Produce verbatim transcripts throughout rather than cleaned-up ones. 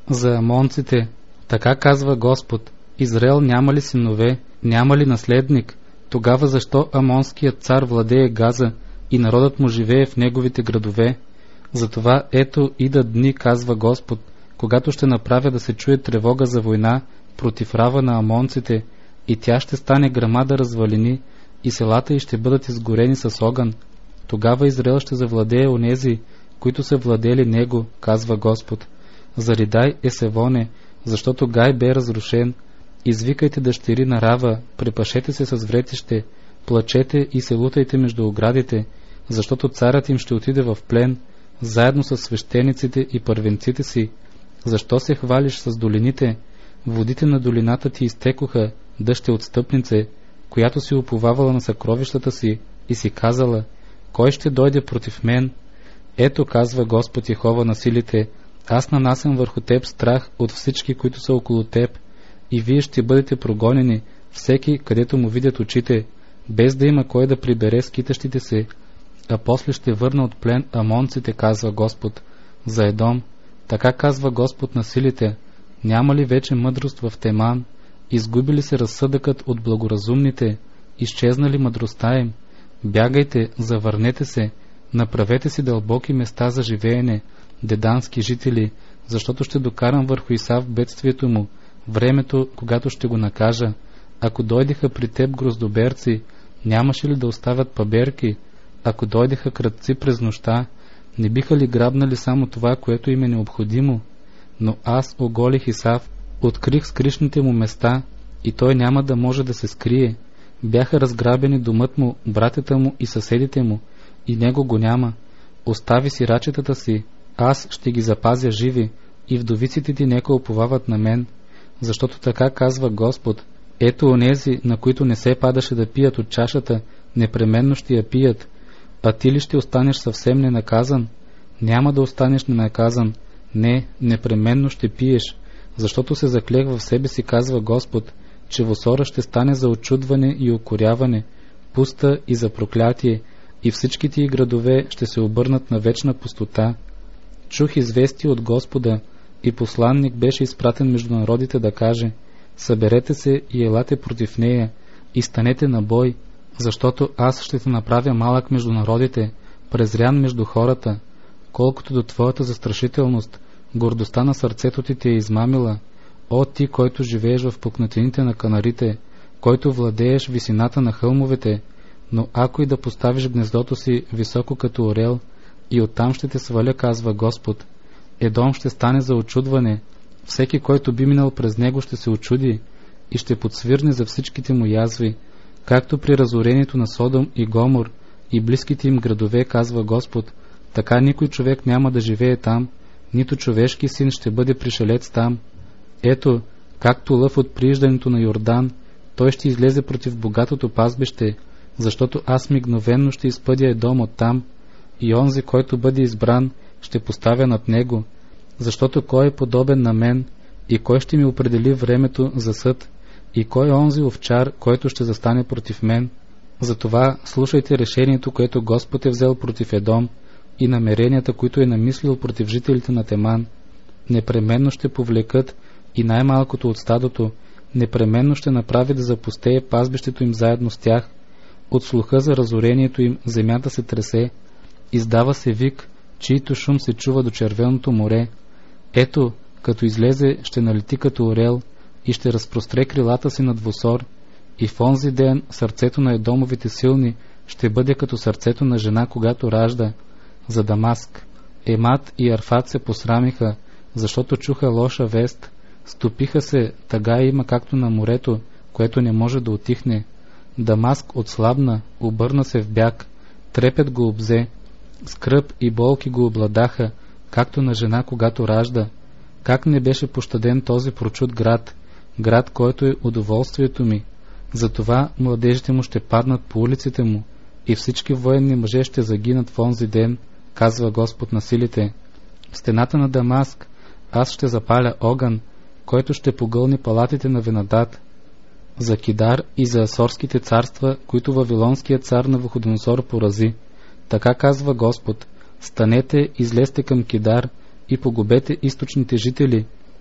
за амонците: така казва Господ, Израел няма ли синове, няма ли наследник? Тогава защо амонският цар владее Газа и народът му живее в неговите градове? Затова ето идат дни, казва Господ, когато ще направя да се чуе тревога за война против рава на амонците, и тя ще стане грамада развалини, и селата й ще бъдат изгорени с огън. Тогава Израел ще завладее онези, които са владели него, казва Господ. Заридай, Есевоне, защото Гай бе разрушен. Извикайте дъщери на Рава, препашете се с вретище, плачете и се лутайте между оградите, защото царят им ще отиде в плен, заедно с свещениците и първенците си. Защо се хвалиш с долините? Водите на долината ти изтекоха, дъще отстъпнице, която си уповавала на съкровищата си и си казала: кой ще дойде против мен? Ето, казва Господ Йехова на силите, аз нанасям върху теб страх от всички, които са около теб, и вие ще бъдете прогонени, всеки, където му видят очите, без да има кой да прибере скитащите се, а после ще върна от плен амонците, казва Господ. За Едом: така казва Господ на силите, няма ли вече мъдрост в Теман? Изгуби ли се разсъдъкът от благоразумните? Изчезна ли мъдростта им? Бягайте, завърнете се, направете си дълбоки места за живеене, дедански жители, защото ще докарам върху Исав бедствието му, времето, когато ще го накажа. Ако дойдеха при теб гроздоберци, нямаше ли да оставят паберки? Ако дойдеха крадци през нощта, не биха ли грабнали само това, което им е необходимо? Но аз оголих Исав, открих скришните му места, и той няма да може да се скрие. Бяха разграбени домът му, братята му и съседите му, и него го няма. Остави си рачетата си, аз ще ги запазя живи, и вдовиците ти нека уповават на мен. Защото така казва Господ: ето онези, на които не се падаше да пият от чашата, непременно ще я пият. А ти ли ще останеш съвсем ненаказан? Няма да останеш ненаказан. Не, непременно ще пиеш, защото се заклех в себе си, казва Господ, че Восора ще стане за очудване и укоряване, пуста и за проклятие, и всичките й градове ще се обърнат на вечна пустота. Чух известие от Господа, и посланник беше изпратен между народите да каже: съберете се и елате против нея, и станете на бой, защото аз ще те направя малък между народите, презрян между хората. Колкото до твоята застрашителност, гордостта на сърцето ти те е измамила. О, ти, който живееш в пукнатините на канарите, който владееш висината на хълмовете, но ако и да поставиш гнездото си високо като орел, и оттам ще те сваля, казва Господ. Едом ще стане за очудване, всеки, който би минал през него, ще се очуди и ще подсвирне за всичките му язви, както при разорението на Содом и Гомор и близките им градове, казва Господ. Така никой човек няма да живее там, нито човешки син ще бъде пришелец там. Ето, както лъв от прииждането на Йордан, той ще излезе против богатото пазбище, защото аз мигновенно ще изпъдя Едом оттам, и онзи, който бъде избран, ще поставя над него, защото кой е подобен на мен, и кой ще ми определи времето за съд, и кой е онзи овчар, който ще застане против мен. Затова слушайте решението, което Господ е взел против Едом, и намеренията, които е намислил против жителите на Теман. Непременно ще повлекат и най-малкото от стадото, непременно ще направи да запустее пазбището им заедно с тях. От слуха за разорението им земята се тресе, издава се вик, чийто шум се чува до Червеното море. Ето, като излезе, ще налети като орел и ще разпростре крилата си над Восор, и в онзи ден сърцето на Едомовите силни ще бъде като сърцето на жена, когато ражда. За Дамаск Емат и Арфат се посрамиха, защото чуха лоша вест. Стопиха се, тъга има както на морето, което не може да утихне. Дамаск отслабна, обърна се в бяг, трепет го обзе, скръб и болки го обладаха, както на жена, когато ражда. Как не беше пощаден този прочут град, град, който е удоволствието ми. Затова младежите му ще паднат по улиците му, и всички военни мъже ще загинат в онзи ден, казва Господ на силите. В стената на Дамаск аз ще запаля огън, който ще погълни палатите на Венадад. За Кидар и за асорските царства, които вавилонският цар Навуходоносор порази. Така казва Господ: станете, излезте към Кидар и погубете източните жители,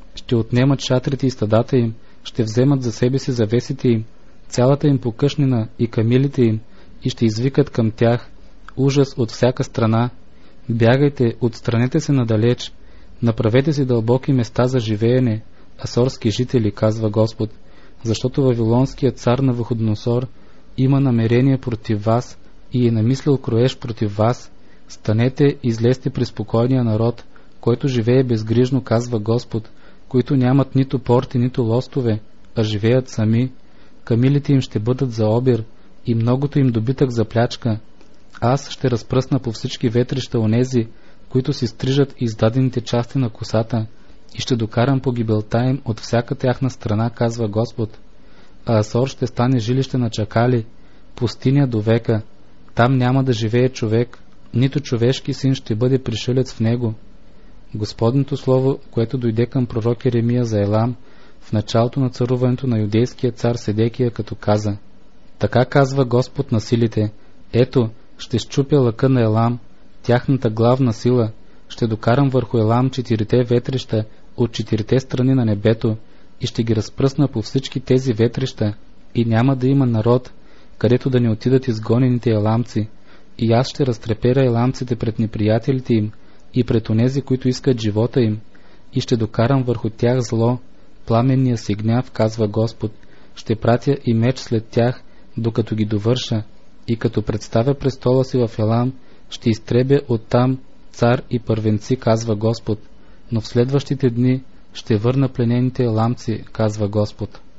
ще отнемат шатрите и стадата им, ще вземат за себе си завесите им, цялата им покъшнина и камилите им, и ще извикат към тях ужас от всяка страна. Бягайте, отстранете се надалеч, направете си дълбоки места за живеене, асорски жители, казва Господ, защото вавилонският цар Навуходоносор има намерение против вас и е намислил кроеж против вас. Станете, излезте при спокойния народ, който живее безгрижно, казва Господ, които нямат нито порти, нито лостове, а живеят сами. Камилите им ще бъдат за обир и многото им добитък за плячка. Аз ще разпръсна по всички ветрища онези, които си стрижат издадените части на косата, и ще докарам погибелта им от всяка тяхна страна, казва Господ. А Асор ще стане жилище на чакали, пустиня до века. Там няма да живее човек, нито човешки син ще бъде пришелец в него. Господното слово, което дойде към пророк Еремия за Елам в началото на царуването на юдейския цар Седекия, като каза: така казва Господ на силите, ето, ще счупя лъка на Елам, тяхната главна сила, ще докарам върху Елам четирите ветрища от четирите страни на небето и ще ги разпръсна по всички тези ветрища, и няма да има народ, където да не отидат изгонените еламци, и аз ще разтрепера еламците пред неприятелите им и пред онези, които искат живота им, и ще докарам върху тях зло, пламенния си гняв, казва Господ, ще пратя и меч след тях, докато ги довърша, и като представя престола си в Елам, ще изтребя оттам цар и първенци, казва Господ, но в следващите дни ще върна пленените еламци, казва Господ.